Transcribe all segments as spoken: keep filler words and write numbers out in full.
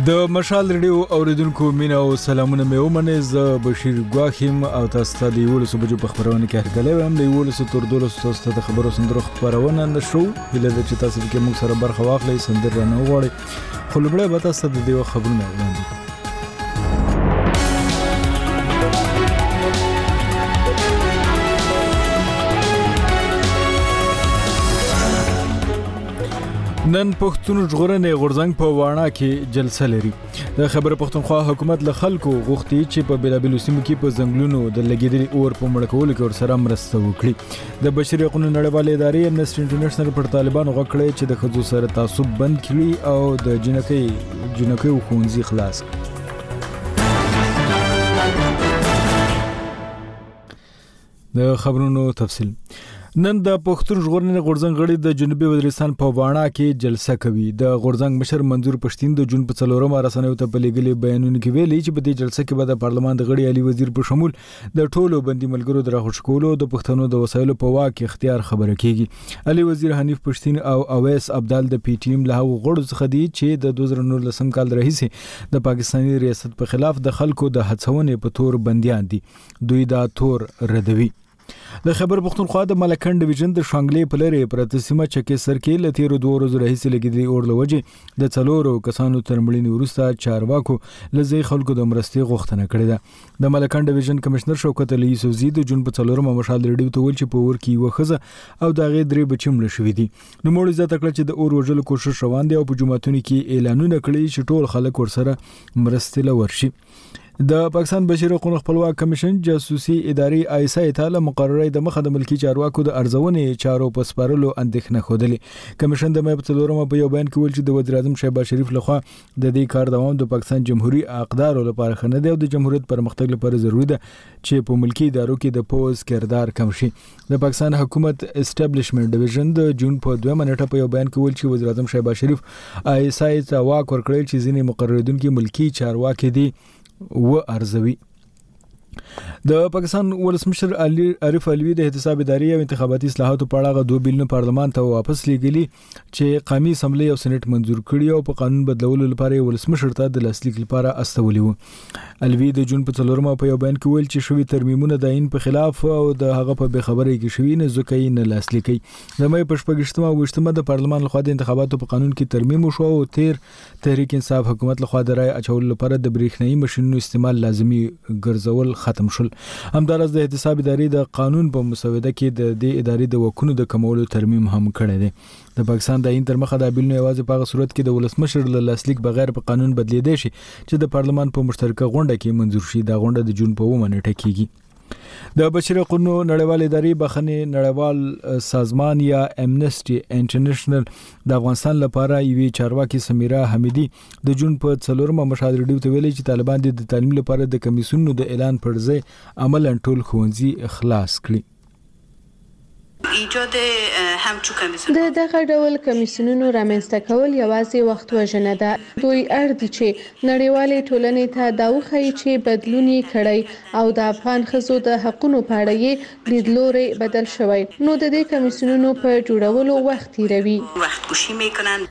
د مشال ریډیو اوریدونکو مینا او سلامونه مې ومنه. زه بشیر ګواخیم او تاسو ته د یولسو بجو په خبرونه کې هرکلی وایم. د یولسو تر دولسو تاسو ته د خبرو سندرو خبرونه نشو هله د چې تاسو کې موږ سره برخه واخلئ سندر نه وغواړئ خو لومړی به تاسو ته د دې خبرونه وړاندې کړم. نن پښتون ژغورنې غورځنګ په واڼه کې جلسه لري. د خبر پښتونخوا حکومت له خلکو غوښتي چې په بیلابیلو سیمو کې په ځنګلونو د لګیدلي اور په مړ کولو کې ورسره مرسته وکړي. د بشري حقوقو نړیوالې ادارې امنسټي انټرنیشنل پر طالبانو غږ کړی چې د ښځو سره تعصب بند کړي او د جنکۍ جنکۍ ښوونځي خلاص کړي. د خبرونو تفصیل. نن د پښتون ژغورنې غورځنګ غړي د جنوبي وزیرستان په واڼه کې جلسه کوي. د غورځنګ مشر منظور پښتين د جون په څلورمه رسنیو ته په لګلې بیانونه کې ویلي چې په دې جلسه کې به د پارلمان د غړي علي وزیر په شمول د ټولو بندي ملګرو د راخوش کولو د پښتنو د وسایلو په واک اختیار خبره کیږي. علي وزیر حنیف پښتين او اویس عبدال د پی ټی ایم له غړو څخه دي چې د دوه زره نولسم کال راهیسې د پاکستاني ریاست په خلاف د خلکو د هڅونې په تور بنديان دي. دوی دا تور ردوي. د خبر پښتونخوا د ملکن ډیویژن د شانګلې په لري پرتسمه چکه سر کې لتیرو دوه ورځې راهیسې لګیدي اور لوجه د څلورو کسانو ترمړینې ورسته چارواکو لزی خلکو د مرستې غوښتنه کړې ده. د ملکن ډیویژن کمشنر شوکت علي یوسفزي د جون په څلورمه مشال ریډیو ته ویل چې په اور کې وخزه او د غې درې بچم لشوي دي. نو موږ عزت کړ چې د اور وژلو کوشش روان دي او په جمعتون کې اعلانونه کړي چې ټول خلک ورسره مرستې لورشي. د پاکستان بشري حقوقو خپلواک کمیشن جاسوسي ادارې آی اس آی ته مقرره د مخه د ملکی چارواکو د ارزونې چارو په سپارلو اندېښنه خوده. کمیشن د مې په څلورمه په یو بیان کې ویل چې د وزیر اعظم شهباز شریف لخوا د دې کار دوام د پاکستان جمهوریت اقدارو لپاره خنه دی او د جمهوریت پرمختګ لپاره ضروري ده چې په ملکی ادارو کې د پوز کردار کم شي. د پاکستان حکومت اسټابلیشمنت ډیویژن د جون په دوه منټه په یو بیان کې ویل چې وزیر اعظم شهباز شریف آی اس آی ته واک ورکړل چې ځینې مقرریدونکو ملکی چارواکي دي و ارزوي. د پاکستان ولسمشر علي عارف علوي د احتساب ادارې او انتخاباتي اصلاحاتو په اړه دوه بیلونه پارلمان ته واپس لیږلي چې قومي اسمبلی او سېنات منزور کړي او په قانون بدلولو لپاره ولسمشر ته د لاسلیک لپاره استولي وو. علوي د جون په څلورمه په یو بیان کې ویل چې شوی ترمیمونه د عین په خلاف او د هغه په بخبرۍ کې شوی نه ځکه نه لاسلیکي. د مې په شپږشتمه او وشتمه د پارلمان لخوا د انتخاباتو په قانون کې ترمیم وشو او تیر تحریک انصاف حکومت لخوا د رای اچولو لپاره د بریښنايي ماشينونو استعمال لازمي ګرځول ختم شول. همدارس د احتساب ادارې د قانون په مسوده کې د دې ادارې د وکونو د کمولو ترمیم هم کړی دی. د پاکستان د این تر مخه د بیلونه یوازې په صورت کې د ولسمشر له لاسلیک بغیر په قانون بدلیدي شي چې د پارلمان په مشترکه غونډه کې منزور شي. دا غونډه د جون په اووه نیټه کېږي. د بشري حقوقو نړیوالې ادارې بخښنې نړیوال سازمان یا امنسټي انټرنیشنل د افغانستان لپاره یوې چارواکي سمیرا حمیدي د جون په څلورمه مشال ریډیو ته ویلي چې طالبان د تعلیم لپاره د کمیسیونونو د اعلان پر ځای عملاً ټول ښوونځي خلاص کړي. ایجاد همچو کمیسیون د دغه ډول کمیسیونونو رامنځته کول یوازې وخت وژنه ده. دوی اړ دي چې نړیوالې ټولنې ته دا وښیي چې بدلون یې کړی او د افغان ښځو د حقونو په اړه یې لیدلوری بدل شوی. نو د دې کمیسیونونو په جوړولو وخت تیروي. وخت کشی میکنن.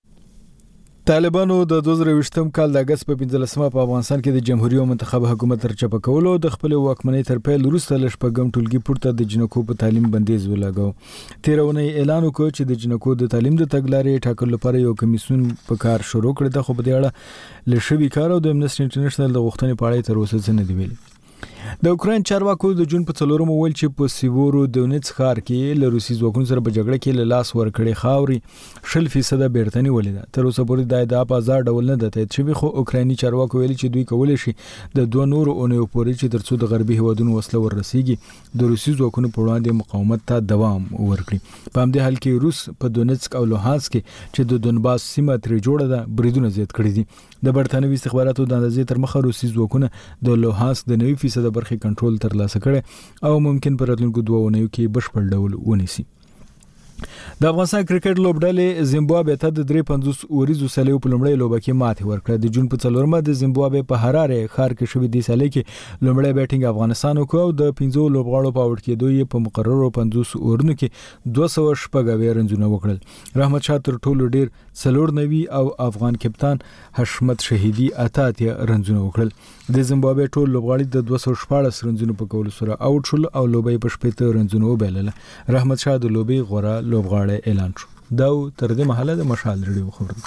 طالبانو د دوه زره یوولسم کال د اگست په پنځلسمه په افغانستان کې د جمهوریت او منتخب حکومت ترچپه کولو د خپل واکمنۍ تر پیل وروسته لږ په ګم ټولګي پورته د جنکو په تعلیم بندیز ولګاو. تیرونه اعلان وکړ چې د جنکو د تعلیم د تګلارې ټاکلو لپاره یو کمیسیون په کار شروع کړی دی خو په دې اړه لشبي کار او د امنسټي انټرنیشنل د غوښتنې په اړه تر اوسه څه نه دی ویلي. د اوکراین چارواکو د جون په څلورمه ویل چې په سیوورو دونیتس ښار کې له روسي ځواکونو سره په جګړه کې له لاس ورکړې خاورې شل فیصد بیرته نیولې ده. تر اوسه پورې دا ادعا په ازاد ډول نه ده تایید شوې خو اوکرایني چارواکو ویلي چې دوی کولی شي د دوه نورو اونیو پورې چې ترڅو د غربي هیوادونو وسله ورسیږي د روسي ځواکونو په وړاندې مقاومت ته دوام ورکړي. په همدې حال کې روس په دونیتسک او لوهانسک چې د دونباس سیمه ترې جوړه ده بریدونه زیات کړي دي. د برتانوي استخباراتو د اندازې تر مخه روسي ځواکونه د لوهانسک د نوي فیصد برخې کنټرول ترلاسه کړي او ممکن پر راتلونکو دوه اونیو کې بشپړ ډول ونیسي. د افغانستان کرکټ لوبډلې زیمبابوې ته د درې پنځوس اوریزو سلیو په لومړۍ لوبه کې ماتې ورکړه. د جون په څلورمه د زیمبابوې په هراره ښار کې شوې د سلیې کې لومړی بیټینګ افغانستان وکړ او د پنځو لوبغاړو په اوټ کېدو یې په مقررو پنځوس اورونو کې دوه سوه شپږ اویا رنزونه وکړل. رحمت شاه تر ټولو ډیر څلور نوي او افغان کپتان حشمت شهیدي اته اتیا رنزونه وکړل. د زیمبابوې ټول لوبغاړي د دوه سوه شپاړس رنزونو په کولو سره اوټ شول او لوبې په شپږ رنزونو وبایلله. رحمت شاه د لوبې غوره لوبغاړی اعلان شو. دا تر دې مهاله د مشال ریډیو خبر.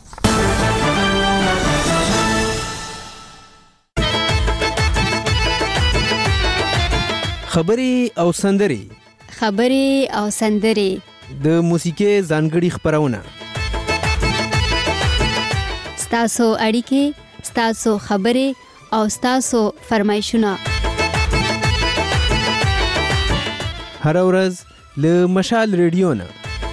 خبري او سندري خبري او سندري د موسیقي ځانګړي خبرونه ستاسو اړیکې ستاسو خبري او ستاسو فرمایشونه هر ورځ له مشال ریډیو نه.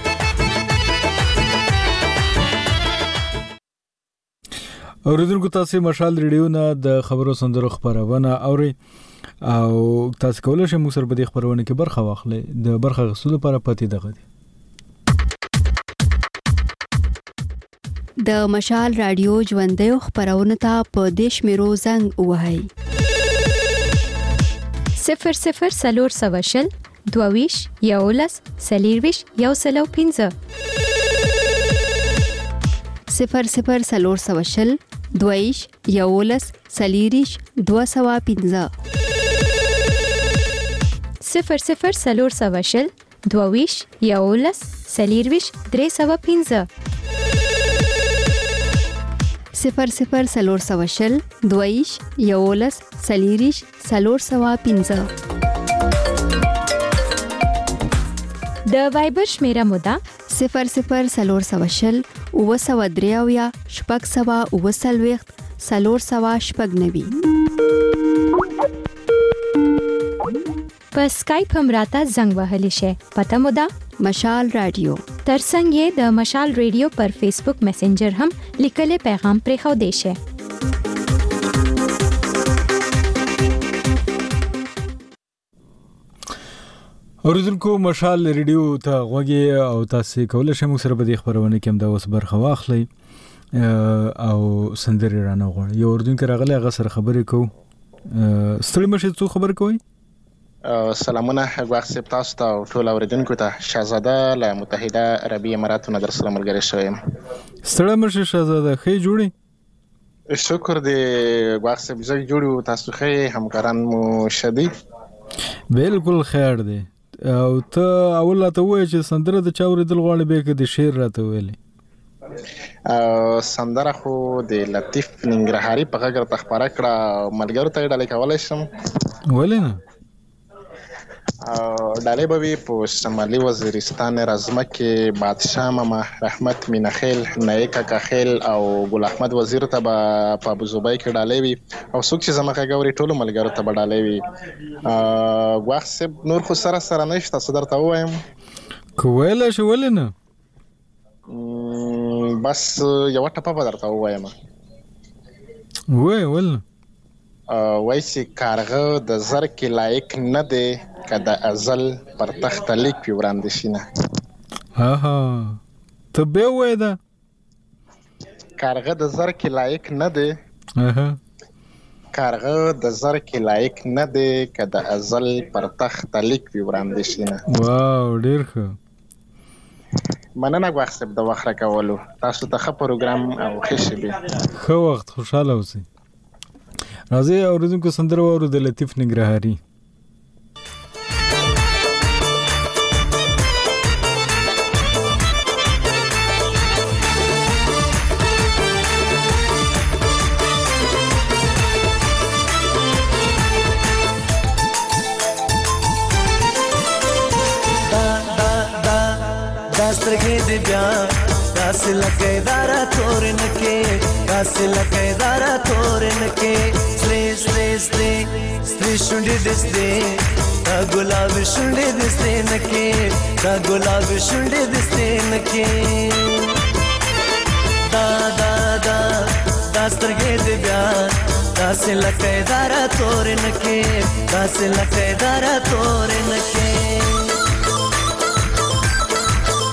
اوریدونکو تاسو مشال ریډیو نه د خبرو سندرو خبرونه اوري او تاسو کولای شئ موږ سره په دې خبرونه کې برخه واخلئ. د برخه غوښتلو لپاره پته دغه دي د مشال رادیو ژوندۍ خبرونه ته په دیش میرو زنګ وهاي صفر صفر سلور سواشل دوویش یولس سلیرویش یو سلو پینځه صفر صفر سلور سواشل دویش یولس سلیریش دو سوا پینځه صفر صفر سلور سواشل دوویش یولس سلیرویش درې سوا پینځه صفر صفر سلور سواشل دویش یولس سلیریش سلور سوا پینځه. د وایبر شمیره مودا صفر صفر سلور سواشل اوه سوه درې اویا شپږ سوه اوه څلوېښت څلور سوه شپږ نوي. په سکایپ هم راته زنګ وهلی شي. پته مودا مشال رادیو. ترڅنګ یې د مشال ریډیو پر فیسبوک میسنجر هم لیکلي پیغام پرې خو دی شي. اوریدونکو مشال ریډیو ته غوږی او تاسو کولای شئ موږ سره په دې خبرونه کې هم دا اوس برخه واخلئ او سندري رانه غواړي. یو اوریدونکو راغلی هغه سره خبرې کوو. ستړي مشه څو خبر کوي؟ سلامونه غواړم چې تاسو ته ټول اوریدونکو ته شاهزاده له متحده عربي اماراتو نه در سره ملګری شوم. ستړي مشه شاهزاده خې جوړي؟ شکر دې غواړم چې زه جوړو تاسو خې همکاران مو شدید. بالکل خیر دی. او ته اول ته وای چې سندره د چا اوریدل غواړي به کې د شعر راته ویلې؟ سندره خو د لطیف ننګرهاري په غږ ته خبره کړه ملګرو ته ډالۍ کولای شم. ولې نه؟ ډالۍ به وي په شمالي وزیرستان رزمه کې بادشاه ماما رحمت مینخیل نایک کاخیل او ګل احمد وزیر ته به په ابوظبي کې ډالۍ وي او څوک چې زما غږوري ټولو ملګرو ته به ډالۍ وي. غواړم نور خو سره سره نشته څه درته ووایم. کویلا شو ولې نه؟ بس یو ټپه به درته ووایم. وای ول وای چې کارغه د زر کې لایق نه دی که د ازل پر تخت لیک پی وړاندې شي نه. ها ها ته به وای دا کارغه د زر کې لایق نه دی. اها کارغه د زر کې لایق نه دی که د ازل پر تخت لیک پی وړاندې شي نه. واو ډیر ښه. مننه غواړم د وخت راکولو. تاسو ته ښه پروګرام او ښه شي. ښه وخت خوشاله اوسئ. راځي اوریدونکو سندره واورو د لطیف ننګرهاري. داسترګې دې بیا داسې لکه دارا تورن کې داسې لکه دارا تورن کې سرې سرې سرې سرې شونډې دې سرې دا ګلاب شونډې دې سرې نکې دا ګلاب شونډې دې سرې نکې دا دا دا داسترګې دې بیا داسې لکه دارا تورن کې داسې لکه دارا تورن کې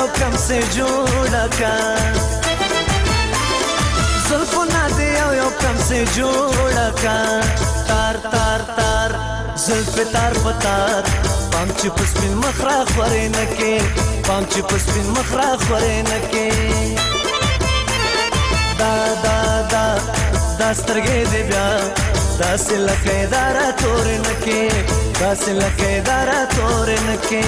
कम से जोड़ा का जुल्फना दे यो कम से जोड़ा का तार तार तार जुल्फ तार पतार पाम चुपस बिन मखरा खरे नके पाम चुपस बिन मखरा खरे नके दा दा दा दास्तरगे दे ब्या दास लके दारा तोर नके दास लके दारा तोर नके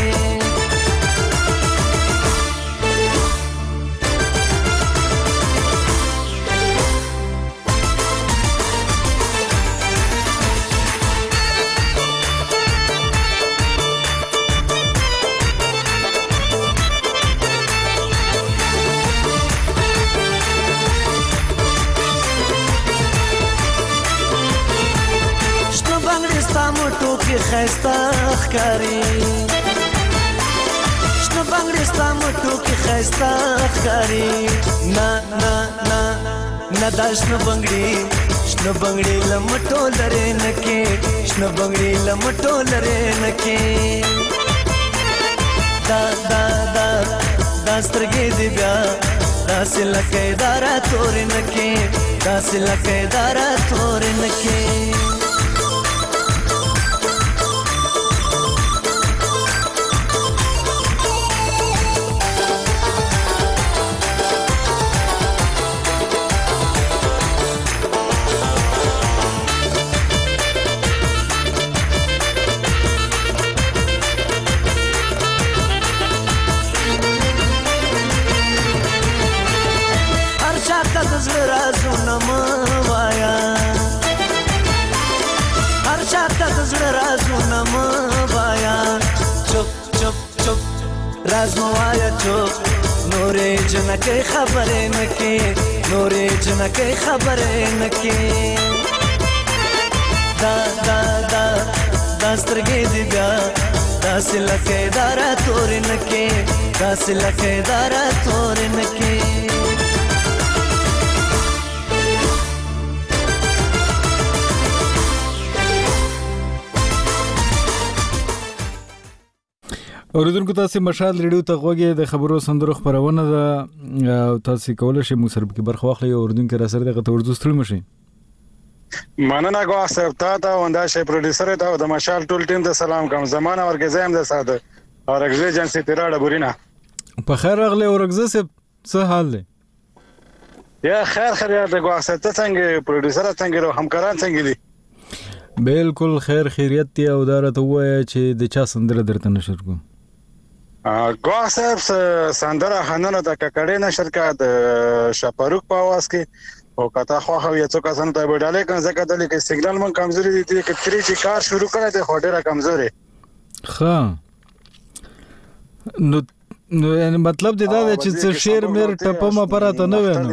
टोकी खैस्ता खकारी शनो बंगड़ी स्ताम टोकी खैस्ता खकारी ना ना ना ना दाशनो बंगड़ी शनो बंगड़ी लमटो लरे नके शनो बंगड़ी लमटो लरे नके दा दा दा दास्तरगे दिव्या दास लके दारा तोरे नके दास लके दारा तोरे नके राजमवाया चुप नूरे जनके खबरे नके नूरे जनके खबरे नके दा दा दा दास्तरगे दिव्या दास लके दारा तोरे नके दास लके दारा तोरे नके اوریدونکو تاسو مشال ریډیو ته غوږی د خبرو سندرو خبرونه ده تاسو کولای شئ موږ سره په برخه واخلئ اوریدونکو را سره دغه تورځو ستړي مشي مننه غوا صاحب تا ته وندا شي پروډوسر ته د مشال ټول ټیم ته سلام کوم زمانہ ورګه زم د ساده اورګزه جنسي تیراړه بورینا په خیر اغله اورګزه څه حال دی یا خیر خیر د غوا صاحب ته څنګه پروډوسر څنګه رو همکاران څنګه دي بالکل خیر خیریت دی او دارته وای چې د چا سندره درته نشر کوم غوا صاحب سندره خانانه د ککړې نشر کا د شپاروک په आवाज کې او کته خو خو یو څه کسان ته وډاله کنه ځکه د لیک سیګنال من کمزوري دي چې کتري چې کار شروع کړه ته هډره کمزوري ښه نو نو یعنی مطلب دی دا چې څه شیر مر ټپه ما پراته نه وینم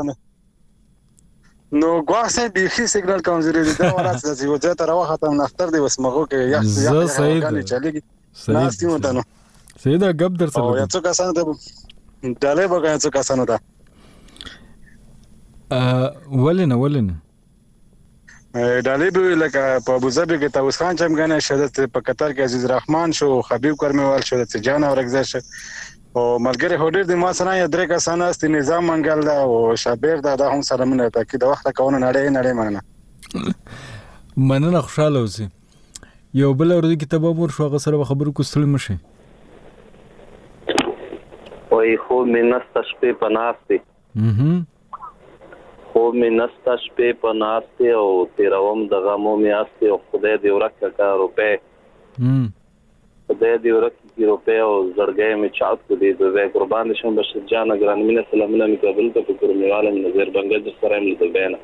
نو غوا صاحب به سیګنال کمزوري دي دا ورځ د یو ځای ته راوخته نختر دی وسمغو کې یا یا چلیږي صحیح صحیح صحیح دا غب در سره یو څه کسان ته ډاله به یو څه کسان ته ا ولنه ولنه ډاله به لکه په ابوظبي کې تاوس خان چمګنه شهادت په قطر کې عزیز رحمان شو خبيب کرمیوال شو د جان اورګزه شو او ملګری هډر د ما سره یې درې کسان است نظام منګل دا او شابیر دا هم سره منه ته کې د وخت کونه نړۍ نړۍ مننه مننه خوشاله اوسې یو بل ورته کتاب مور شو غسر خبرو کوستل مشه وای خو مینسته شپې پناستي اها خو مینسته شپې پناستي او تیروم د غمو میاستي او خدای دې ورکه کا روپے هم خدای دې ورکه کی روپے او زړګې می چاپ کو دې دوه قربان شم بشیر جان ګران مینه سلامونه می قبول ته فکر میواله نظر بنګل سره می ده بیان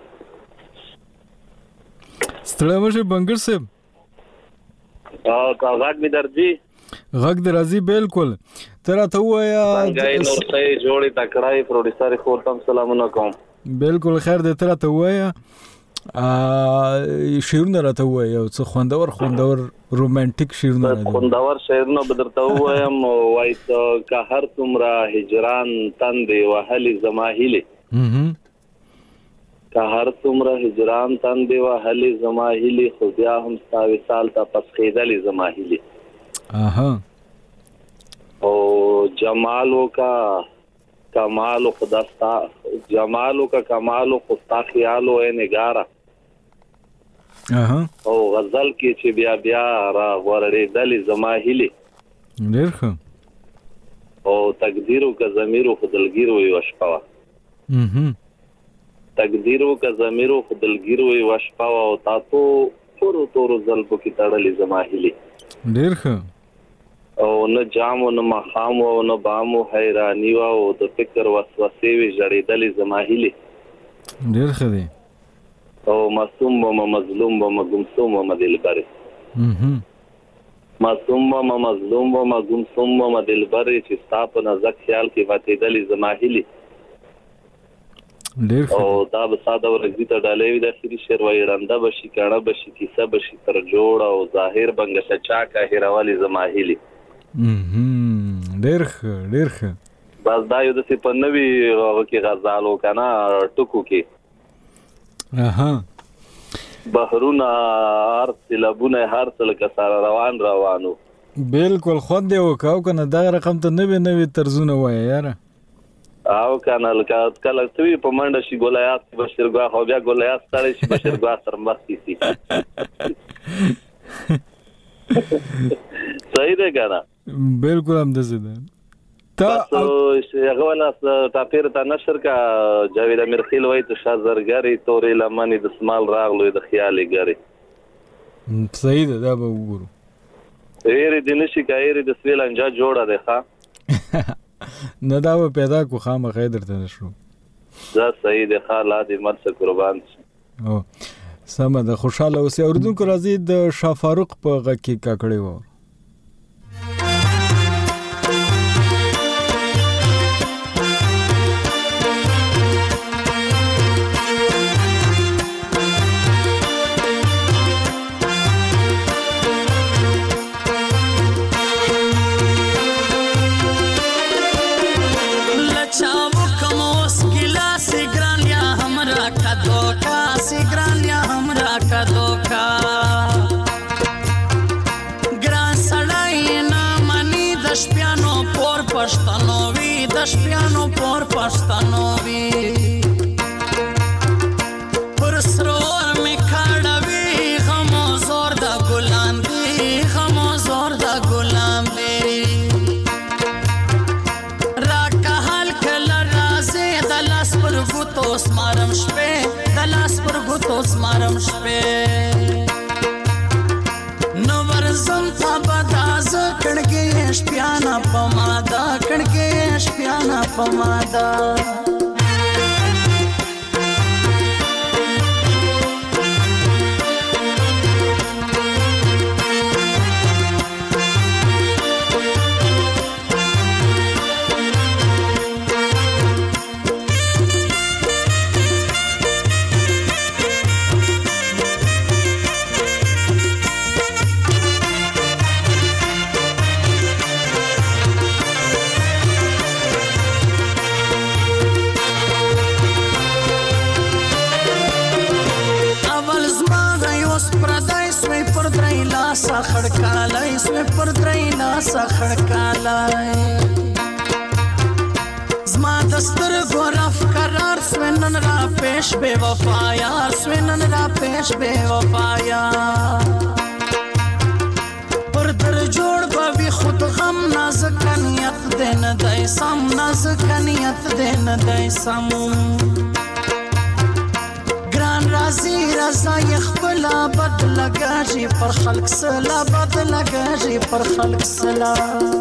ستړی مشه بنګر صاحب ا کا غاټ می درځي غږ درازي بالکل ترا ته وایا څنګه نو ته جوړی تکړای پروډوسر خو تم سلامونه کوم بالکل خیر دې ترا ته وایا ا شیرونه راته وایا څه خوندور خوندور رومانټیک شیرونه راته خوندور شیرونه بدرته وایم وای ته که هر تمرا هجران تندې وهلي زماهلی هم که هر تمرا هجران تندې وهلي زماهلی خو بیا هم ساوي سال تا پس خېدلې زماهلی اها او جمالو کا کمالو خداستا جمالو کا کمالو خستا خیالو اے نگارا اها او غزل کې چې بیا بیا را ورېدلې زما هیلې ډېر ښه او تقدیرو کا ضمیرو خدلګیرو یو شپه اها تقدیرو کا ضمیرو خدلګیرو یو شپه او تاسو تورو تورو زلبو کې تړلې زما هیلې ډېر ښه او نه جامو نه مخامو او نه بامو حیرانی او د فکر وسوسې وی جړېدلې زما هیلې ډېر ښه دی او معصوم و مظلوم و مغمسوم و دلبر اها معصوم و مظلوم و مغمسوم و دلبر چې تاسو نه ځکه خیال کې وته دلی زماهلی ډېر او دا به ساده ورګی ته ډالې وي د اخیری شعر وای رنده بشي کړه بشي کیسه بشي تر جوړ او ظاهر بنګ چا کا هیروالی زماهلی اها ډېر ښه ډېر ښه بس دا یو د څه په نوې کې غزالو کنه ټکو کې اها بحرونه هر سلبونه هر څل کسر روان روانو بالکل خو دې وکاو کنه دا رقم ته نوې نوې طرزونه وای یار او کنه لکه کله توی په منډه شي ګولایات بشرګا خو بیا ګولایات ستړي شي بشرګا سر مخکې شي صحیح ده کنه بالکل هم دزه ده تا هغه ولا تاپیر تا نشر کا جاوید امیر وای ته شازرګری تورې لمنې د سمال راغلو د خیالي ګری صحیح ده دا به وګورو ایری د نشي کایری د سویل انجا جوړه ده ښا نه دا به پیدا کو خامہ خیدر ته نشو دا صحیح ده ښا لا دې مرڅ قربان او سمه ده خوشاله اوسې اوردونکو راځي د شاه فاروق په غږ کې کاکړې و پښتنوي د شپانو پور پښتنوي پر سرور می کړوي غمو زور د ګلان دی غمو زور د ګلان دی را کهل کله رازه د لاس پر ګوتو سمارم شپه د لاس پر ګوتو سمارم شپه نو ورزم تا بداز کړګې شپانا پمادا کړګې شپانا پمادا خړکالای سمه پر درې لاسه خړکالای زما دستر ګورف قرار سوینن را پېښ بے وفایا سوینن را پېښ بے وفایا پر در جوړ به خود غم نازک نیت دین دای سم نازک نیت دین دای سم رازی رضا یخبلا بد لگاجی پر خلق سلا بد لگاجی پر خلق سلا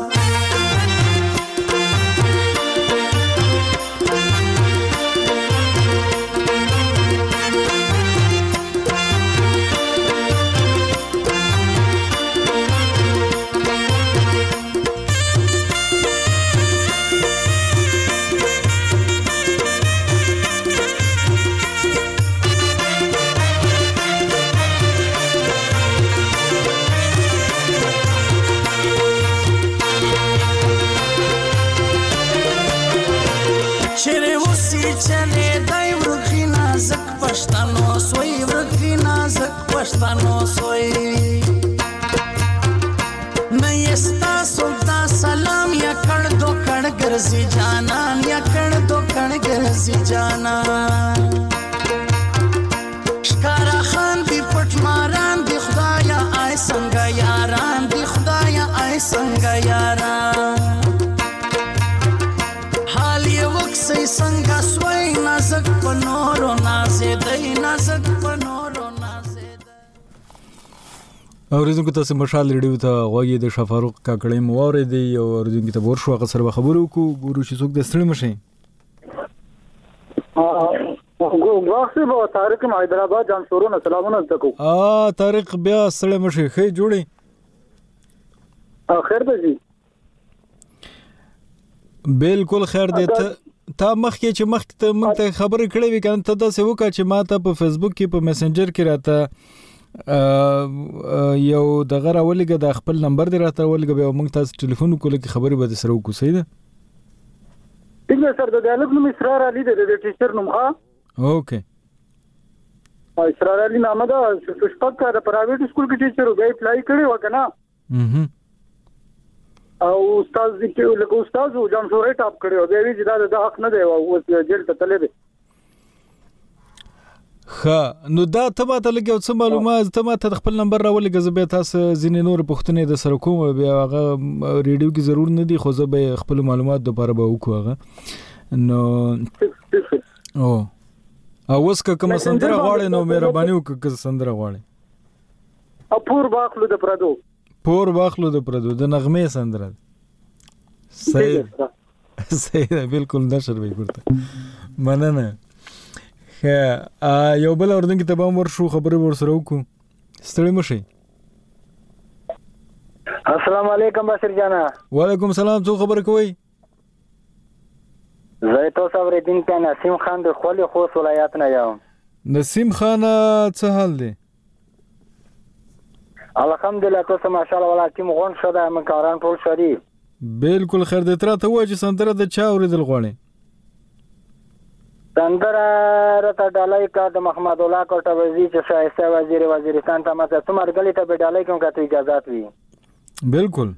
پښتنو سوی نه یستا سودا سلام یا کړ دو کړ ګرځي جانان یا کڼ دو کڼ ګرځي جانان شکارا خان دی پټ ماران دی خدایا آی څنګه یاران دی خدایا آی څنګه یاران حال یې وکسي څنګه سوی نازک په نورو نازې دی نازک په نورو اوریدونکو تاسو مشال ریډیو ته غوږی د شفاروق کاکړې موارد دی او اوریدونکو ته ورشو هغه سره خبرو کو ګورو چې څوک د ستړي مشي واخې به طارق حیدرآباد جانشورون سلامونه تکو ا طارق بیا ستړي مشي خې جوړي خیر دی جی بالکل خیر دی ته تا مخکې چې مخکې ته موږ ته خبرې کړې وې کنه ته دا څه وکړه چې ما ته په فیسبوک کې په میسنجر کې راته یو دغه راولګه د خپل نمبر دی راته راولګه به موږ تاسو ټلیفون کوله کې خبرې به سره وکړو صحیح ده څنګه سر د ډایلوګ نوم اسرار علي د ټیچر نوم ها اوکې اسرار علي نامه دا شپږ کا د پرایویټ سکول کې ټیچر وګای اپلای کړی وکنه او استاد دې له استاد جانشورې ټاپ کړی او دی چې دا د حق نه دی او جیل ته تللی دی ها نو دا ته ماته لګي او څه معلومات ته ماته خپل نمبر راولګه زه به تاسو ځینې نور پوښتنې د سره کوم بیا هغه ریډیو کې ضرور نه دی خو زه به خپل معلومات دوباره به وکړم هغه نو او اوس که کوم سندره غواړي نو مهرباني وکړه که سندره غواړي اپور باخلو د پردو پور باخلو د پردو د نغمه سندره صحیح صحیح بالکل نشر وي ګورته مننه ها یو بل اوردن کې تبام ورشو خبرې ورسره وکړو ستړي مشي السلام علیکم بشیر جانا وعلیکم السلام څو خبر کوي زه تاسو اوریدین کې نسیم خان د خولي خوست ولایت نه یم نسیم خان څه حال دی الحمدلله تاسو ماشاءالله ولا ټیم غون شوه من کاران ټول شری بالکل خیر دې تر ته و چې سندره د چا اوریدل غواړي سندره رته ډالای کا د محمد الله کوټوزی چې شایسته وزیر وزیرستان ته ماته څومره غلی ته به ډالای کوم کته اجازه وي بالکل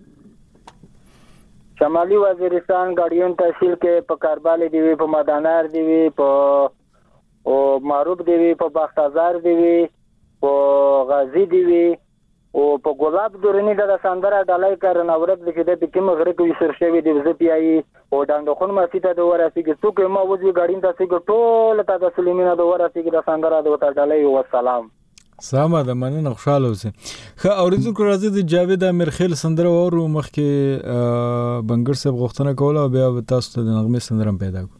شمالي وزیرستان غاډیون تحصیل کې په کاربالي دی په مدانار دی په او معروف دی په باختازار دی په غازی دی او په ګلاب دورنی د سندره ډالای کارن اورک د چې د کوم غره کې سر شوی دی زه پیای او ډانډخون مسیته د وراسیږي څوک ما وځي غاډین تاسو ټول ته د سلیمینا د وراسیږي د سندره د وته ډالای او سلام سلام ده مننه خوشاله اوسه خو اوریدونکو راځي د جاوید امرخیل سندره ورو مخکې بنګر صاحب غوښتنه کوله او بیا تاسو ته د نغمه سندره پیدا کو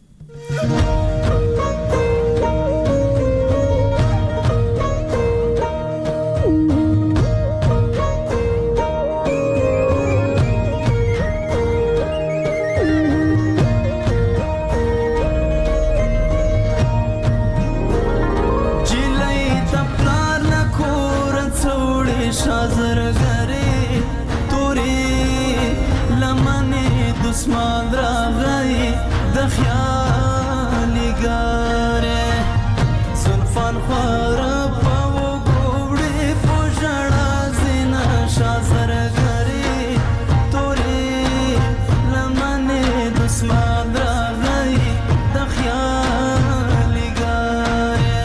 دسمان راغی د خیالي ګاره زلفان خور په وګړې پوجړه زینا شازر غری تورې لمنه دسمان راغی د خیالي ګاره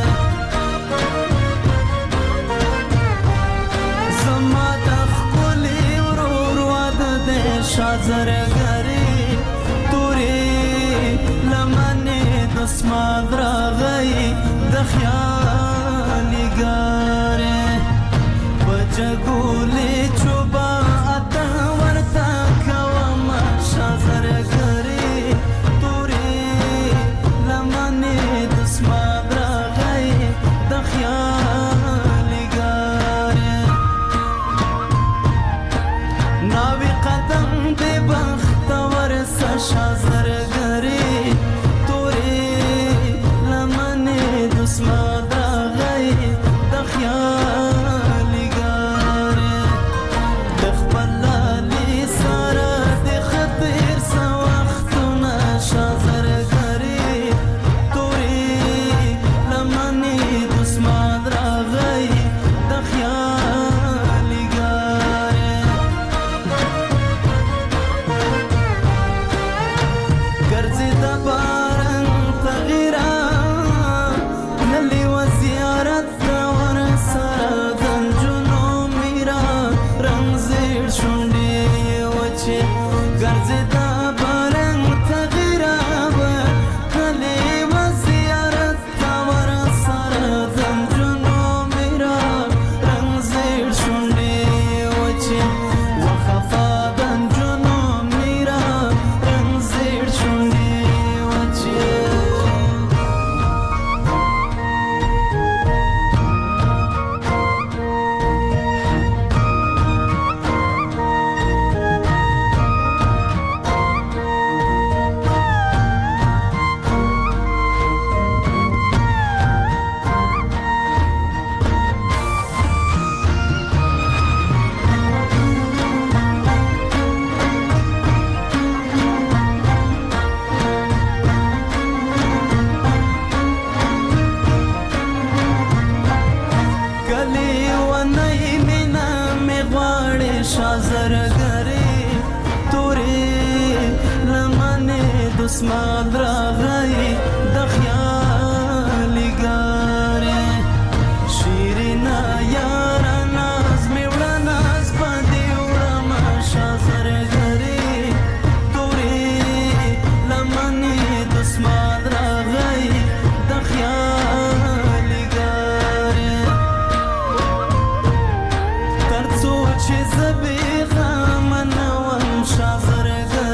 زما د خپلې ورور واده د شازر اسمان راغی د خیالي ګاره بچګولې چوبا اته ورته کوم شازر غری تورې لمنه د اسمان راغی د خیالي ګاره ناوی قدم دې بخت ورس شازر غری اسمان راغی د خیالي ګاره دسمال راغی د خیال ګارې شیرینا یارا ناز می وړه ناز باندې وړه ماشه زرګرې تورې لمنې دسمال راغی د خیال ګارې تر څو چې زبې غمنوم شازر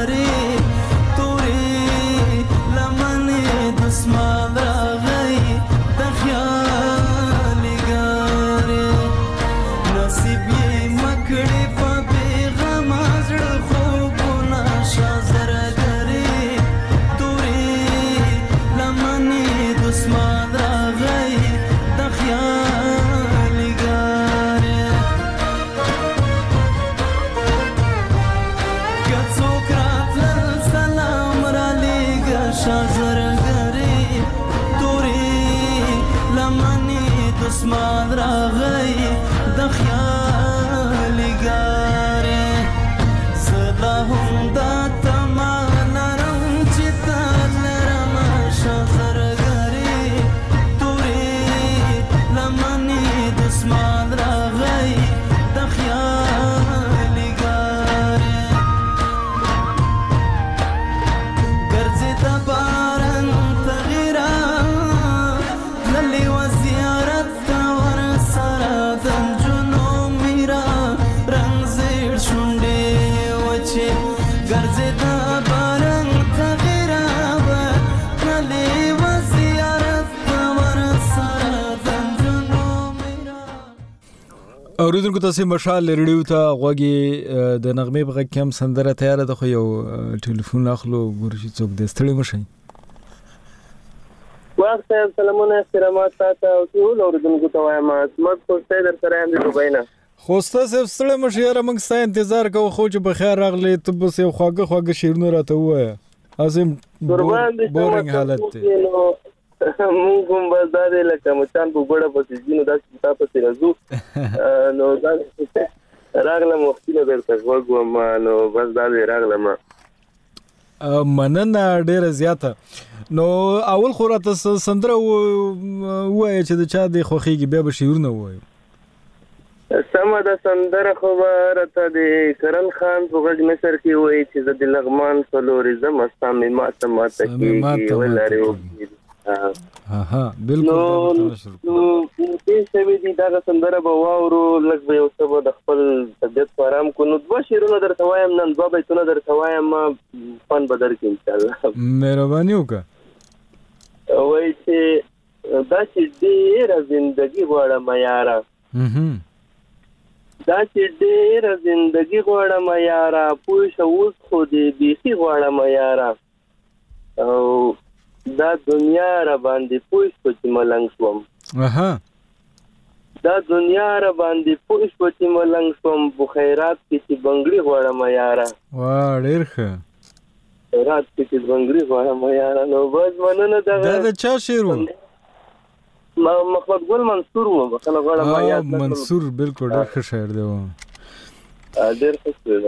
اسمان راغی د خیال ګارې نصیب یې مکړې په پیغام زړه خوبونه شازر ګرې تورې لمنې د اسمان راغی د خیال ګارې که څوک راتلل سلام را لېږه شازر اسمان راغی د خیال ګارې زلا هم دا تما لرم چې تا لرم شازر ګرې تورې لمنې د اسمان راغی د خیال ګارې ګرځې د باران تغیرا للې وزیارت اوریدونکو تاسو مشال ریډیو ته غوږی د نغمې په غږ کې هم سندره تیار ده خو یو ټلیفون اخلو ګورشي څوک د ستړي مشي وخت سلامونه احترامات تاسو او ټول اوریدونکو ته وایم اسمت خوشته در سره هم د دوبۍ نه خوسته سب ستړي مشي را موږ ستاسو انتظار کوو خو چې بخیر راغلی ته بس یو خواږه خواږه شیرونه راته وایې ازم بورینګ حالت دی مونږ هم بس دا دی لکه مچان په ګوړه پسې ځینو داسې کتاب پسې راځو نو دا راغلم وختونه درته غوږ وم نو بس دا دی راغلم مننه ډېره زیاته نو اول خو راته سندره ووایه چې د چا دی خوښېږي بیا به شعرونه ووایو سمه ده سندره خو به راته د کرن خان په غږ نثر کې وایي چې زه د لغمان په لورې ځم ستا مې ماته ماته کېږي ولارې وکړي ها بالکل نو دې سوي دي دا سندره به واورو لږ به یو څه به د خپل طبیعت په آرام کو نو دوه شعرونه درته وایم نن دوه بیتونه درته وایم فن به درکړي انشاءالله مهرباني وکړه وایي چې دا چې ډېره زندګي غواړم یاره دا چې ډېره زندګي غواړم یاره پوه شه اوس خو دې بیخي غواړم یاره او دا دنیا را باندې پوه شو چې ملنګ شوم اها دا دنیا را باندې پوه شو چې ملنګ شوم په خیرات کې چې بنګړي غواړم یاره واه ډېر ښه خیرات کې چې بنګړي غواړم یاره نو بس مننه دا د چا شعر و محمد ګل منصور و بخنه غواړم یاد منصور بالکل ډېر ښه شاعر دی و ډېر ښه شعر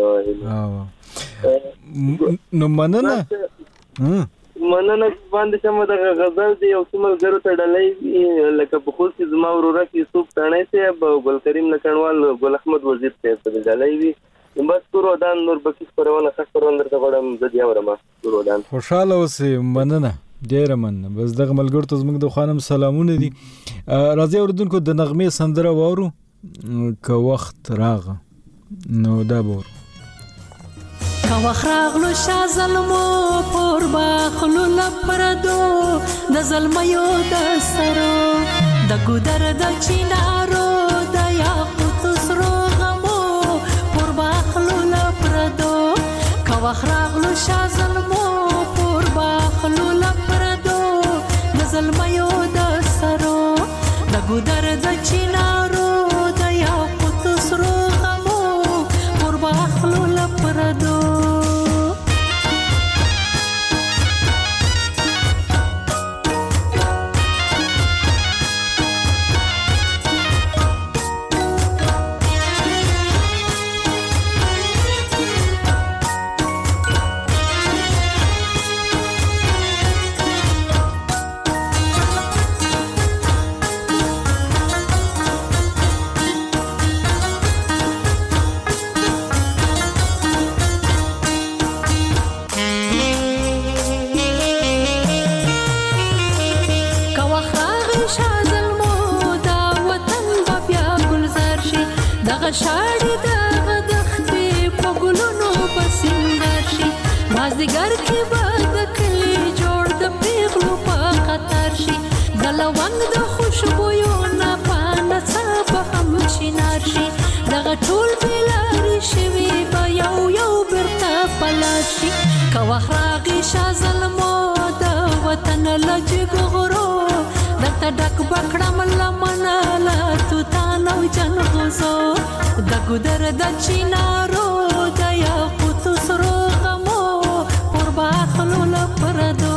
نو مننه مننه باندې چې مده غزل دی او څومره ګرو ته ډلې لکه په خو کې زما ورور کې سوب تڼې ته ګل کریم لکنوال ګل احمد وزیر ته په ډلې وي بس کورو دان نور بکیس پرونه خاص پرونه درته غواړم د دې اورما کورو دان خوشاله اوسې مننه ډېر مننه بس دغه ملګرو ته زموږ د خانم سلامونه دي راځي اوردونکو د نغمې سندره وورو که وخت راغه نو دا بور که وخت راغلو شا ظلمو پور باخلو لپردو د ظلمیو د سرو د ګودر د چینارو د یاقوت سرو غمو پور باخلو لپردو که وخت راغلو شا ظلمو پور باخلو لپردو د ظلمیو د سرو د ګودر د چینارو د یاقوت سرو غمو پور باخلو لپردو شاړي دغه دښتې په ګلونو په سینګار شي مازدیګر کې به د کلي جوړ د پیغلو په قطار شي د لونګ د خوشبویو نه پانه څه به هم شینار شي دغه ټول بېلارې شوي به یو یو بیرته پلار شي که وخت راغی شاه زلمو د وطن له جګو غرو درته ډک به کړم لمنه له توتان او جنغوزو د ګودر د چینارو د یاقوتو سرو غمو پر به اخلو له پردو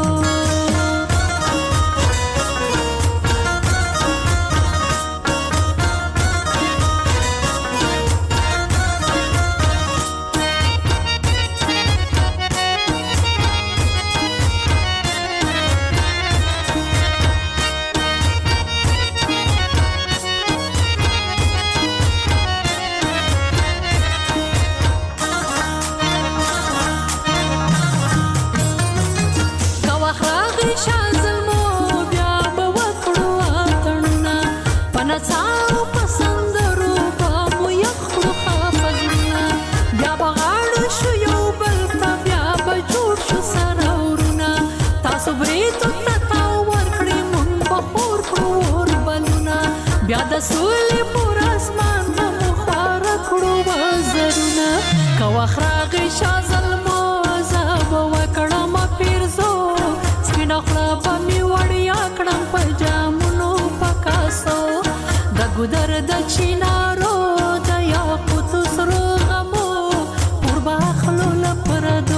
بیا د سولې پر اسمان به مو خواره کړو وزرونه که وخت راغی شاه زلمو زه به وکړم پیرزو سپینه خوله به مې وړیا کړم په جامونو په کاسو د ګودر د چینارو د یاقوتو سرو غمو پر به اخلو له پردو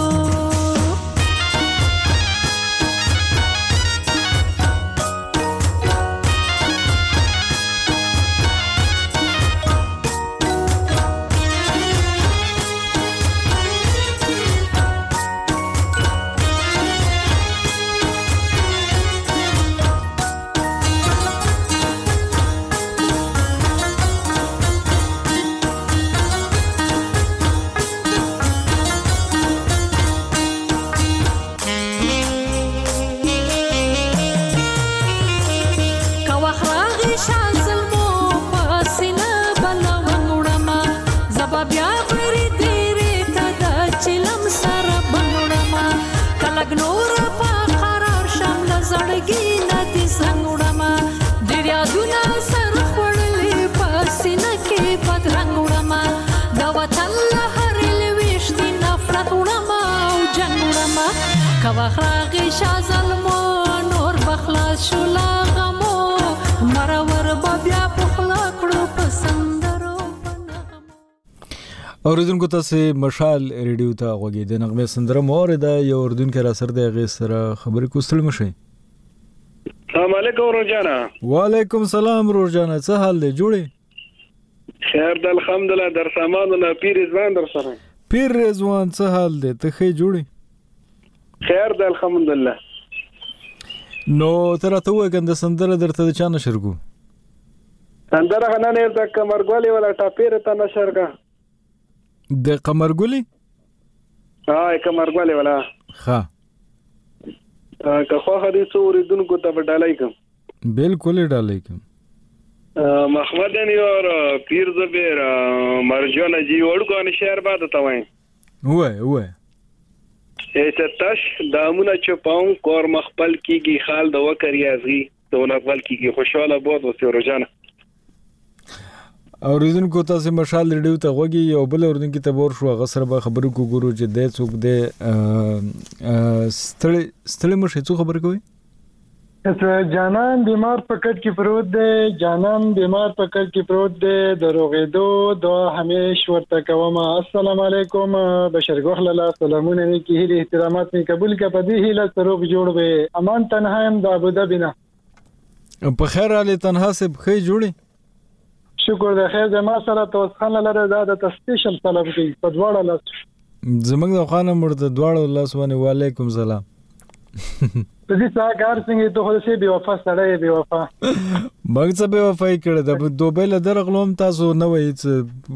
کواخراغی شاه زلمو نور بخلاص شو لا غمو مرور بیا پخلا کړو پسندرو اوریدونکو تاسو مشال ریډیو ته غوږی د نغمه سندره مور د یو اردوونکو را سره د غي سره خبرې کوستل مشي السلام علیکم روزانا وعلیکم السلام روزانا څه حال دی جوړی خیر د الحمدلله در سامانونه پیر رضوان در سره پیر رضوان څه حال دی ته خې جوړی خیر د الحمدلله نو تر ته وګند سندره درته د چا نشرګو سندره نه نه د کمرګولي ولا ټاپیر ته نشرګه د قمرګولي ها کمرګولي ولا ها که خو هدي څوریدونکو ته ډالای کوم بالکل ډالای کوم محمد نی اور پیر زبیر مرجان جی وړګو شهر باد ته وای وای وای ایتتش دامونه چپاون کور مخبل کیږي خال د وکریازي دونه خپل کیږي خوشاله بود وسه روزانه اوریدونکو تاسو مشال ریډیو ته غوږی یو بل اوریدونکو ته ور شو غسر به خبرو کو ګورو چې د څوک د ستړي ستړي مشه څو خبر کوي جانان بیمار پکټ کې پروت دی جانان بیمار پکټ کې پروت دی دروغېدو دعا همیش ورته کوم السلام علیکم بشر ګوخلا سلامونه نیکی هیله احترامات می قبول کا پدې هیله سروب جوړ وې امان تنها هم د ابوظبی نه په خیر علي تنها سه بخې جوړي شکر د خیر زما سره توسخان لره دا د سپیشل طلب کوي په دواړه لاس زمنګ د خانم مرته دواړه لاس ونه وعلیکم سلام په دې څنګه کار څنګه ته خو سي بي وفا سره بي وفا مګ څه بي وفا کړه د دوبه له درغلوم تاسو نه وای څه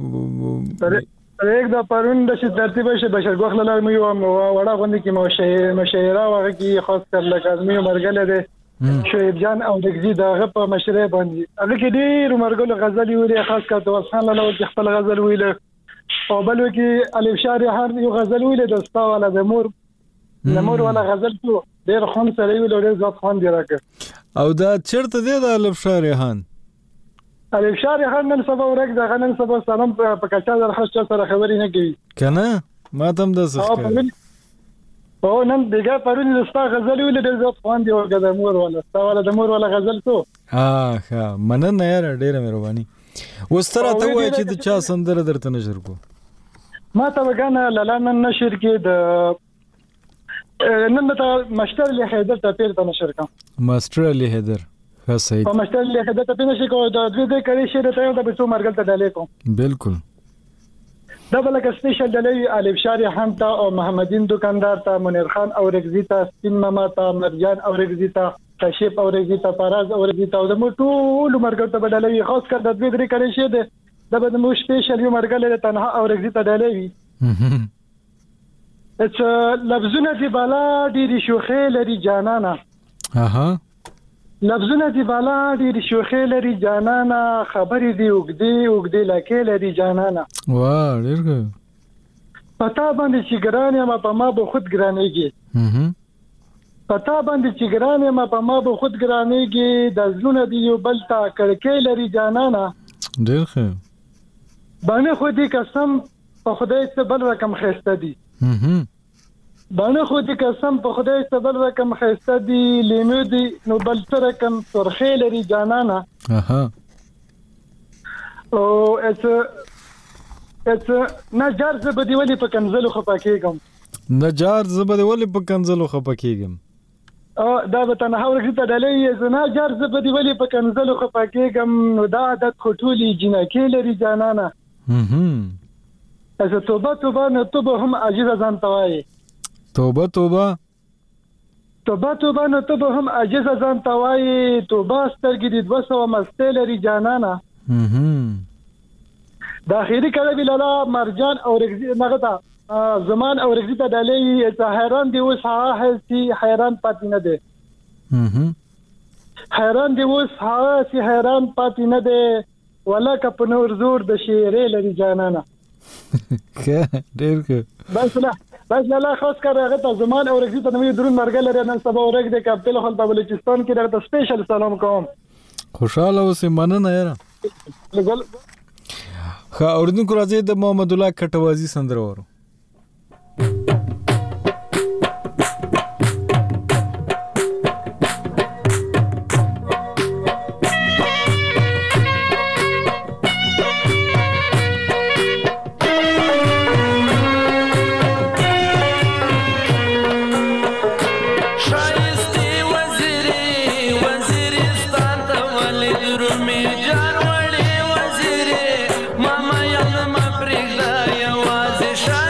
یک دا پرون د شي ترتیب شه بشر ګوخله مې و وړه غوندي کې مو شهر مشهره واغه کې خاص کر لکه ازمي مرګله ده شعیب جان او رګزي دغه په مشره باندې هغه کې ډېر مرګلو غزل ویلې خاص کر د وسخان له لور خپل غزل ویلې او بل کې الف شار هر یو غزل ویلې د ستا والا د مور د مور والا غزل ته ډېر خون سره ویلې ډېر ځات خون دی راکه او دا چیرته دی د الف شار هان الف شار هان نن سبا ورګ د غنن سبا سلام په کچا در خاص سره خبرې نه کوي کنه ما تم د څه او نن دغه پرون د ستا غزل ویل د زړه خوان دی ورګه د مور ولا ستا ولا د مور ولا غزل تو ها ها مننه یار ډیره مهرباني وستره ته وای چې د چا سندره درته نشر کو ما ته وګانه لاله نشر کې د نن ته مشتر له حیدر ته پیر ته نشر کا ماستر علی حیدر ها صحیح په مشتر له حیدر ته نشر کو د دوی د کړي شی ته د بچو مرګل ته ډالې کو بالکل دا بلکه سپیشل دلی الف شاری هم تا او محمدین دکاندار تا منیر خان او رگزی تا سپین ماما تا مرجان او رگزی تا کشیف او رگزی تا فراز او رگزی تا د ټول مرګ ته بدلوي خاص کر د دوی درې کړي شه ده د بده مو سپیشل یو مرګ له تنها او رگزی تا دلوي اڅ لفظونه دی بالا ډیری شوخه لري جانانا اها لفظونه دی بالا ډیری شوخه لري جانانا خبرې دی وګدي وګدي لکه لري جانانا واه ډیر ښه پتا باندې چې ګرانه ما په ما به خود ګرانېږي هم پتا باندې چې ګرانه ما په ما به خود ګرانېږي د زلون دی یو بل تا کړکې لري جانانا ډیر ښه باندې خو دې قسم په خدای څخه بل رقم خسته دي هم باندې خو دې قسم په خدای څخه بل رقم خسته دي لیمو دي نو بل څه رقم سرخه لري جانانا اها او اڅ اڅ نجار زبدي ولي په کنزلو خپاکېګم نجار زبدي ولي په کنزلو خپاکېګم ا دا به تنها ورګی ته ډلې زنا نجار زبدي ولي په کنزلو خپاکېګم نو دا عادت خټولي جنکې لري جانانا هم از توبه توبه نو توبه هم عجیز ځان توای توبه توبه توبه توبه نو توبه هم عجیز ځان توای توبه سترګې د دوه سوه مستې لري جانانا هم د اخیری کله ویلا مرجان او رگزی نغتا زمان او رگزی ته ډالې ته حیران دی اوس ها هسي حیران پاتې نه دی هم حیران دی اوس ها هسي حیران پاتې نه دی ولا کپ نور زور د شیرې لري جانانا که ډیر که بس لا بس لا خاص کر هغه ته زمان او رگزی ته نوې درون مرګ لري نن سبا ورګ د کاپټل خپل په بلوچستان کې درته سپیشل سلام کوم خوشاله اوسې مننه یاره ښه اوریدونکو راځي د محمد الله کټوازي سندره وورو Shine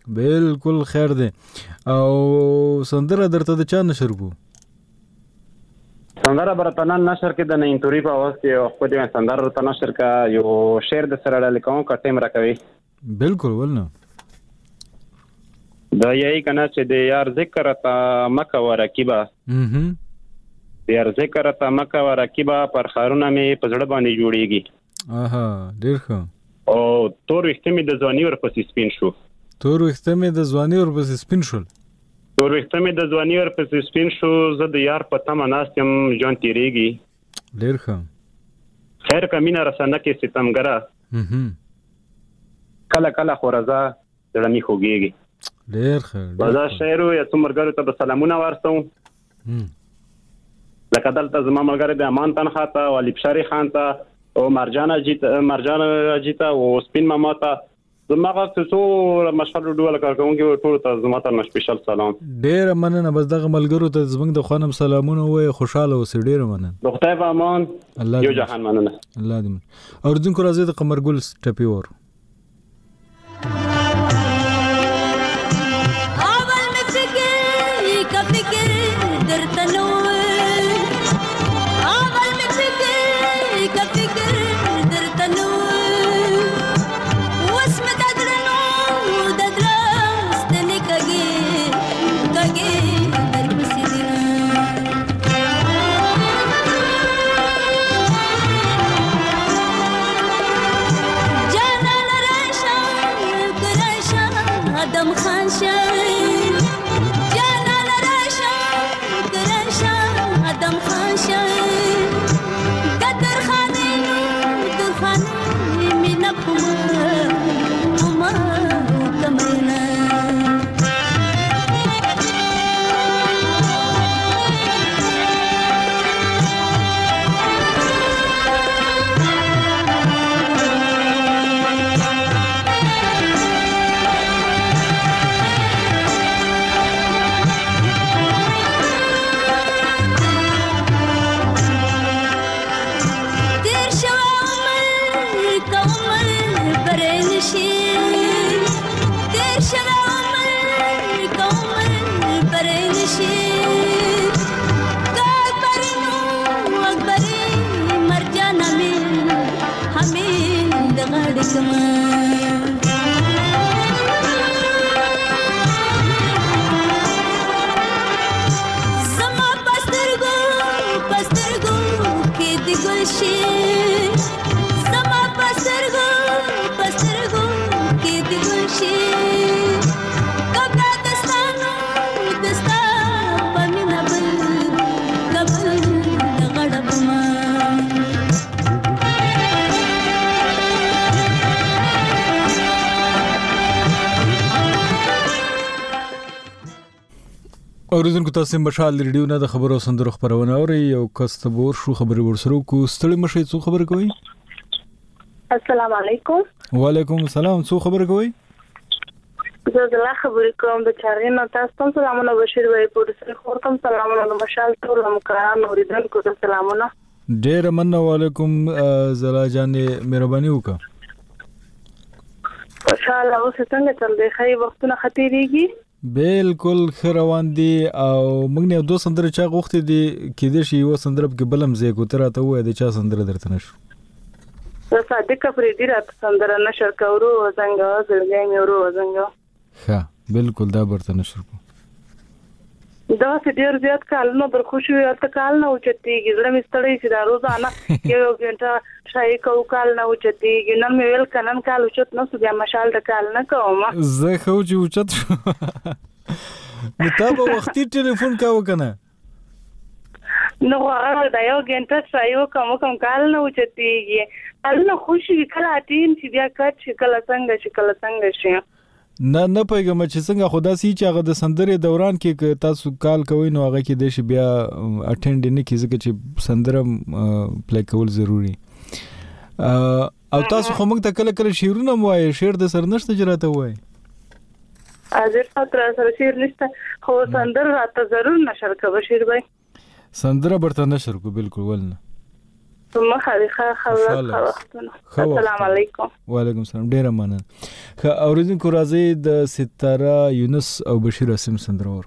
بالکل خیر دی. او سندره درته د چا نشر کو؟ سندره برته نن نشر کې د نینتوري په اواز کې خو دې سندره درته نشر کا یو شعر د سره ډالې کوم کټیم راکوي. بالکل ولنه دا یې کنه چې د یار ذکر تا مکه ورکیبا هم د یار ذکر تا مکه ورکیبا پر خارونه می په زړه باندې جوړیږي. اها ډیر ښه. او تور وختې می د ځواني ورپسې سپین شو. تور وختې می د ځواني ورپسې سپین شول. تور وختې می د ځواني ورپسې سپین شو. زه د یار په تمه ناستم ژوند تیریږي. ډیر ښه. خیر کمینه رسنه کې ستمګره هم کله کله خورزه زړه می خوږیږي. ډیر ښه. دا شعر یا څومره ته سلامونه ورسوم. لکه دلته زما ملګری د امان تنخوا ته او علي بشاري خان ته او مرجان اجیت مرجان اجیت او سپین ماما ته زماغه څو مشهور ډول کارکونکي ټول ته زما ته سپیشل سلام. ډیر مننه. بس دغه ملګرو ته زمنګ د خوانم سلامونه وای. خوشاله اوسئ. ډیر مننه. د خدای په امان. یو جهان مننه. الله دې. اوردونکو راځي د قمرګل ټپي ور اوریدونکو تاسو مشال ریډیو نه د خبرو سندرو خبرونه اوري. یو کستبور شو خبري ورسره کو ستړي مشي څو خبر کوي. السلام علیکم. وعلیکم السلام. څو خبر کوي. زه د لا خبرې کوم د چارینو تاسو ته سلامونه بشیر وای په سره خورتم سلامونه مشال ټول مکرام اوریدونکو ته سلامونه. ډیر مننه. وعلیکم زلا جانې مهرباني وکړه. خوشاله اوسه څنګه چل دی خی وختونه خطرېږي. بالکل خروان دي او موږ نه دوه سندره چا غوښتي دي کې د شی و سندره په بلم زه کو تر ته وای د چا سندره درته نشو. زه صادق فریدی رات سندره نشر کورو څنګه زړګی مې ورو څنګه. ها بالکل دا برته نشر کو. دا چې ډیر زیات کالونه در خوشو یا ته کال نه اوچتيږي زړه مې ستړی چې دا روزانه یو غنټه شای کو کال نه اوچتيږي نن مې ویل کنن کال اوچت نو بیا مشال د کال نه کوم. زه خو چې اوچت شو نو تا به وختي ټلیفون کاوه کنه. نو هغه دا یو غنټه شای کوم کوم کال نه اوچتيږي کال نه خوشي کله اټین چې بیا کټ چې کله څنګه چې کله څنګه شي. نه نه پیغام چې څنګه خدا سي چې هغه د سندره دوران کې تاسو کال کوي نو هغه کې د شي بیا اټینډ نه کیږي چې سندره پلی کول ضروری. او تاسو خو موږ ته کله کله شعرونه وایي. شعر د سر نشته جراته وایي. اځر خاطر سره شعر نشته خو سندره راته ضرور نشر کوي شعر وای. سندره برته نشر کو بالکل ولنه. مخالفه خبر وختونه السلام علیکم. وعلیکم السلام. ډیر مننه. خ اوریدونکو راځي د ستاره یونس او بشیر اسم سندرور.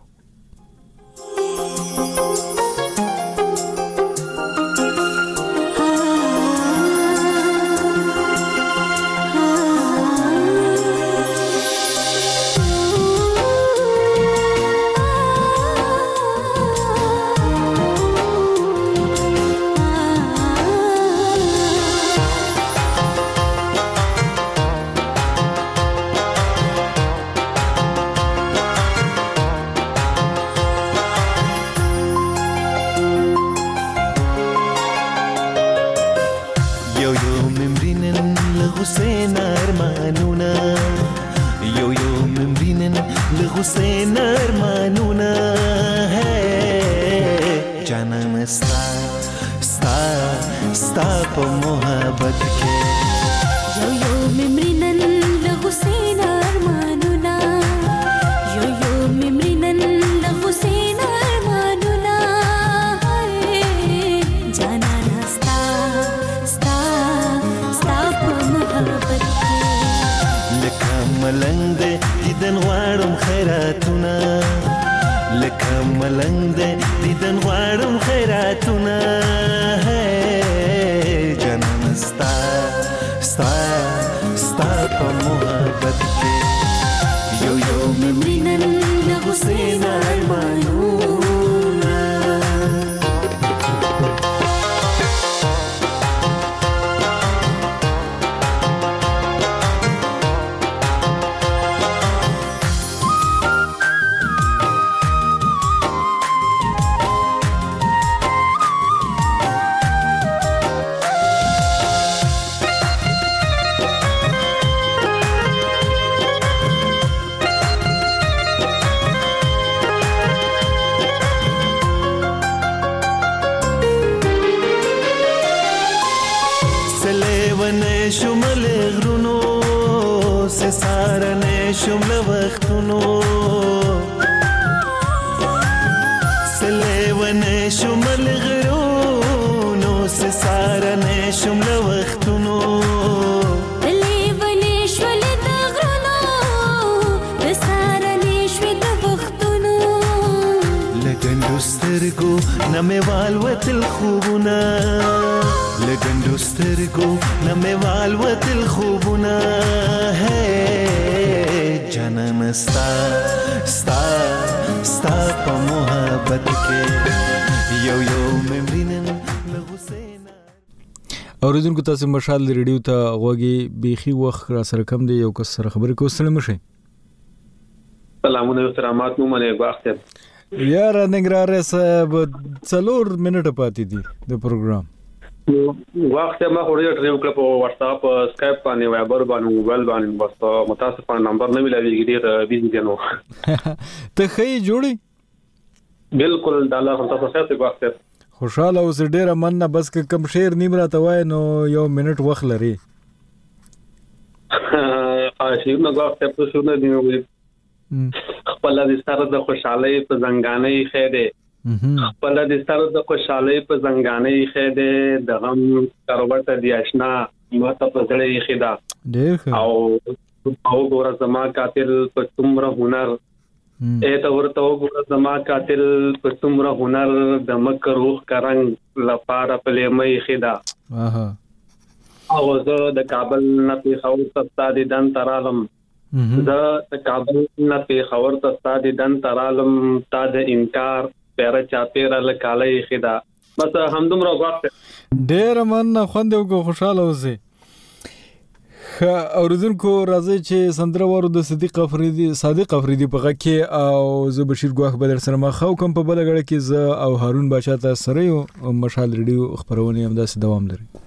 حسین ارمانونه ہے جانان ستا ستا ستا په محبت کې یو یو ممرینن له حسین ارمانونه یو یو ممرینن له حسین ارمانونه جانان ستا ستا ستا په محبت کې لکه ملنګ دیدن غواړم خیراتونه لکه ملنګ دیدن غواړم خیراتونه جانان ستا ستا ستا په محبت کې یو یو ممرینن له حسین ارمانونه شمل غرونو سه سارنه شمل وختونو سلیونه شمل غرونو سه سارنه شمل وختونو سلیونه شمل غرونو سه سارنه شمل وختونو لګندو سترګو نمې والوتل خوبونه لګندو سترګو نمې والوتل خوبونه ہے جانان ستا ستا ستا په محبت کې یو یو ممرینن له حسین. اوریدونکو تاسو مشال ریډیو ته غوږی بیخي وخت را سره کم دی یو کس سره خبرې کوسل مشه. سلامونه احترامات مو منه وخت یار نګراره صاحب څلور منټه پاتې دي د پروګرام وخت ما خوري ټریو کړ په واتس اپ اسکایپ باندې وایبر باندې موبایل باندې بس متاسفانه نمبر نه ملایوي ډیر بیزی دي نو ته خې جوړي بالکل ډالر هم تاسو سره وخت خوشاله اوس ډیر مننه بس کم شیر نیم راته وای نو یو منټ وخت لري ا شي نو وخت په شو نه دی خپل د ستاره د خوشحالي په زنګانې خېده خپل د ستاره د خوشحالي په زنګانې خېده د غم کروټه دی آشنا ماته په ځړې خېدا ډېر او او ګور زما قاتل په څومره هنر اې ته ورته ګور زما قاتل په څومره هنر د مکر روح کرنګ لپاره په لمې خېدا اها او زه د کابل نه په خور ستا د دن ترالم زه د کابل نه په خور ستا د دن ترالم تا د انکار پیره چا پیره لکاله خدا بس همدومره وخت ډیر مننه خوند یو خوشاله اوسئ. اوریدونکو راځي چې سندره وارو د صدیق افریدي صادق افریدي په غږ کې او زه بشیر ګواخ بدر سره ما خو کوم په بل غړ کې زه او هارون بچا ته سره یو مشال ریډیو خبرونه هم داسې دوام لري.